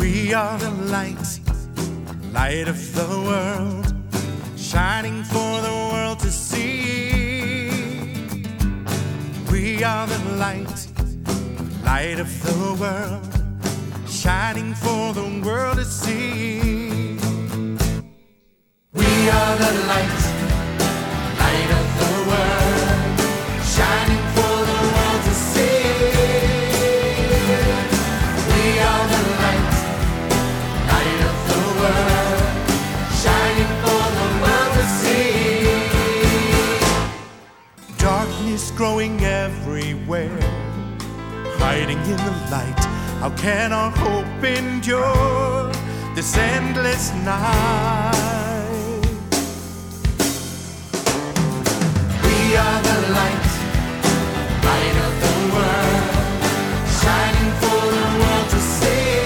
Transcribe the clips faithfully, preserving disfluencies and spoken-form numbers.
We are the light, light of the world, shining for the world to see. We are the light, light of the world, shining for the world to see. We are the light, light of the world, shining for the world to see. We are the light, light of the world, shining for the world to see. Darkness growing everywhere, hiding in the light. How can our hope endure this endless night? We are the light, light of the world, shining for the world to see.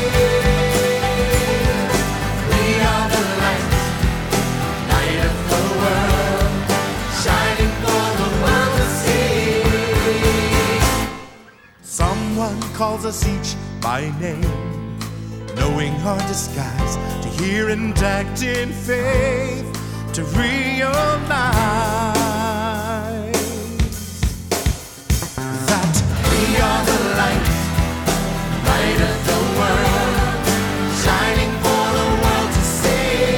We are the light, light of the world, shining for the world to see. Someone calls us each by name, knowing our disguise, to hear and act in faith, to realize we are the light, light of the world, shining for the world to see.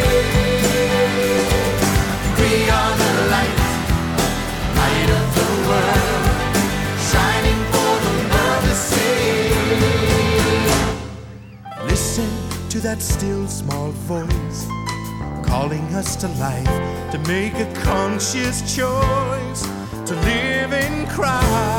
We are the light, light of the world, shining for the world to see. Listen to that still small voice, calling us to life, to make a conscious choice, to live in Christ.